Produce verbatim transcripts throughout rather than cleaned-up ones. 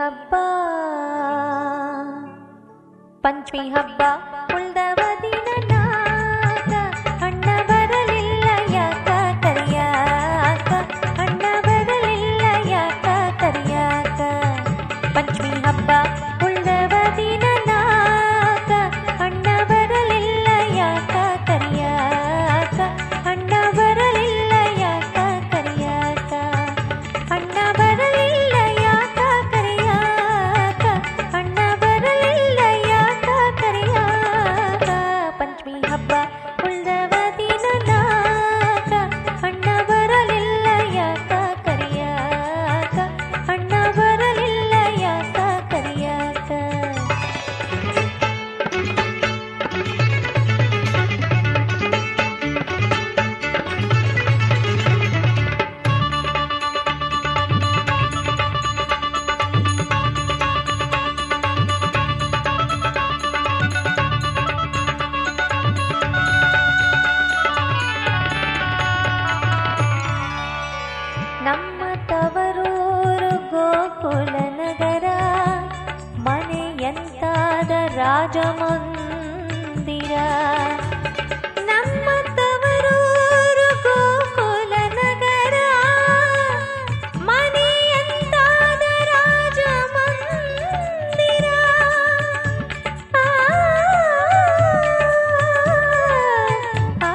ಹಬ್ಬ ಪಂಚಮಿ ಹಬ್ಬ ಉಳ್ದವ ದಿನ ನಾಕ ಅಣ್ಣ ಬರಲಿಲ್ಲ ಯಾಕ ಕರಿಯಾಕ ಅಣ್ಣ ಬರಲಿಲ್ಲ ಯಾಕ ಕರಿಯಾಕ ಪಂಚಮಿ ಹಬ್ಬ ಉಳ್ದವ ದಿನ ನಾಕ ಅಣ್ಣ ಬರಲಿಲ್ಲ ಯಾಕ ಕರಿಯಾಕ ಅಣ್ಣ ಬರಲಿಲ್ಲ ಯಾಕ ಕರಿಯಾಕ ಅಣ್ಣ ಬರಲಿಲ್ಲ ಯಾಕ ಕರಿಯಾಕ ಅಣ್ಣ ಬರಲಿಲ್ಲ ಯಾಕ ಕರಿಯಾಕ ಪಂಚಮಿ ಹಬ್ಬ ಉಳ್ದವ ದಿನ ನಾಕ ಅಣ್ಣ ಬರಲಿಲ್ಲ ಯಾಕ ಕರಿಯಾಕ ಅಣ್ಣ ಬರಲಿಲ್ಲ ಯಾಕ ಕರಿಯಾಕ ನಮ್ಮ ತವರೂರು ಗೋಕುಲ ನಗರ ಮನೆಯಂತಾದ ರಾಜಮಂದಿರ ನಮ್ಮ ತವರೂರು ಗೋಕುಲ ನಗರ ಮನೆಯಂತಾದ ರಾಜಮಂದಿರ ಆ, ಆ,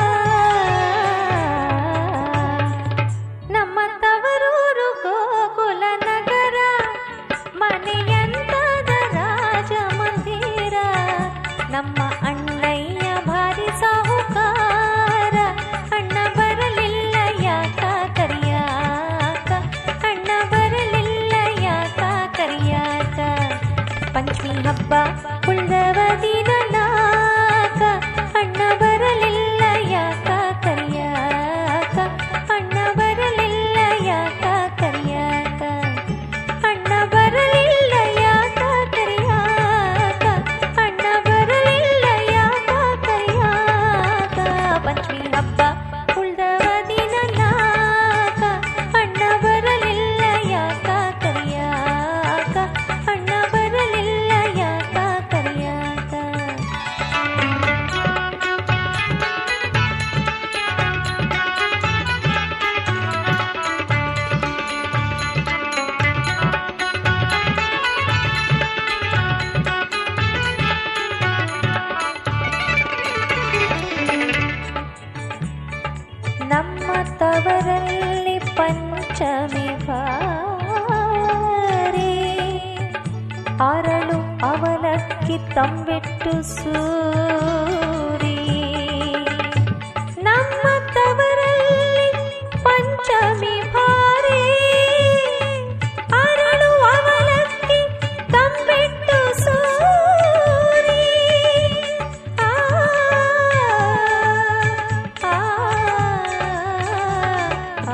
ನಮ್ಮ ತವರೂರು ಗೋಕುಲ ನಗರ ಮನೆಯಂತಾದ ರಾಜಮಂದಿರ ನಮ್ಮ ಅಣ್ಣಯ್ಯ ಭಾರಿ ಸಾಹುಕಾರ ಅಣ್ಣ ಬರಲಿಲ್ಲ ಯಾಕ ಕರಿಯಾಕ ಅಣ್ಣ ಬರಲಿಲ್ಲ ಯಾಕ ಕರಿಯಾಕ ಪಂಚಮಿ ಹಬ್ಬ ಉಳ್ದವ ದಿನ ನಾಕ ಅಣ್ಣ ಬರಲಿಲ್ಲ ಯಾಕ ಕರಿಯಾಕ ಅಣ್ಣ ಬರಲಿಲ್ಲ ಯಾಕ ಕರಿಯಾಕ ಅಣ್ಣ ಬರಲಿಲ್ಲ ಯಾಕ ಕರಿಯಾಕ ಅಣ್ಣ ಬರಲಿಲ್ಲ ಯಾಕ ಕರಿಯಾಕ ಪಂಚಮಿ ಹಬ್ಬ ಉಳ್ದವ ದಿನ ನಾಕ ಅಣ್ಣ ಬರಲಿಲ್ಲ ಯಾಕ ಕರಿಯಾಕ ಅಣ್ಣ ಬರಲಿಲ್ಲ ಯಾಕ ಕರಿಯಾಕ ನಮ್ಮ ತವರಲ್ಲಿ ಪಂಚಮಿ ಭಾರಿ ಅರಳು ಅವಲಕ್ಕಿ ತಂಬಿಟ್ಟು ಸೂರಿ ನಮ್ಮ ತವರಲ್ಲಿ ಪಂಚಮಿ ಭಾರಿ ಅರಳು ಅವಲಕ್ಕಿ ತಂಬಿಟ್ಟು ಸೂರಿ ಆ, ಆ, ಆ,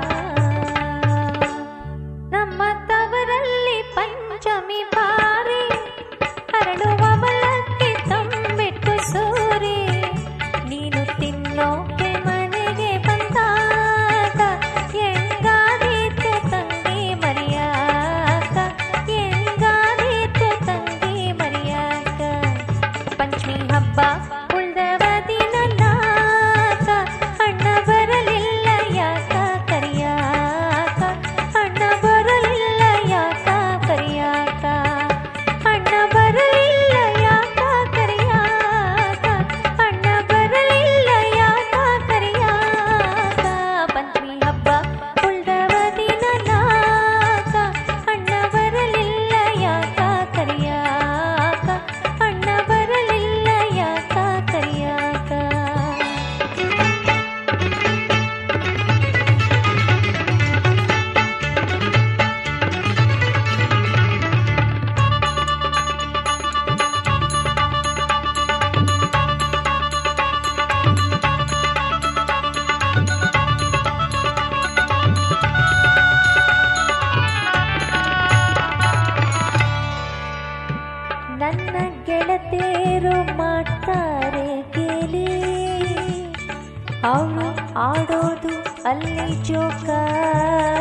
ನಮ್ಮ ತವರಲ್ಲಿ ಪಂಚಮಿ ಭಾರಿ ಅರಳು ಅವಲಕ್ಕಿ ತಂಬಿಟ್ಟು ಸೂರಿ ನೀನು ತಿನ್ನೋಕೆ ಮನೆಗೆ ಬಂದಾಗ ಎಂಗಾದೀತು ತಂಗಿ ಮರಿಯಾಕ ಎಂಗಾದೀತು ತಂಗಿ ಮರಿಯಾಕ ಪಂಚಮಿ ಹಬ್ಬ ಉಳ್ದವ ದಿನ ನಾಕ ಅಣ್ಣ ಬರಲಿಲ್ಲ ಯಾಕ ಕರಿಯಾಕ ಅಣ್ಣ ಬರಲಿಲ್ಲ ಯಾಕ ಕರಿಯಾಕ ಅಣ್ಣ ಬರಲಿಲ್ಲ ಯಾಕ ಕರಿಯಾಕ ಅಣ್ಣ ಬರಲಿಲ್ಲ ಯಾಕ ಕರಿಯಾಕ ಪಂಚಮಿ ಹಬ್ಬ ಉಳ್ದವ ದಿನ ನಾಕ ಅಣ್ಣ ಬರಲಿಲ್ಲ ಯಾಕ ಕರಿಯಾಕ ಅಣ್ಣ ಬರಲಿಲ್ಲ ಯಾಕ ಕರಿಯಾಕ ನನ್ನ ಗೆಳತಿಯರು ಮಾಡ್ತಾರೆ ಕೇಳಿ ಅವಳು ಆಡೋದು ಅಲ್ಲಿ ಜೋಕಾಲಿ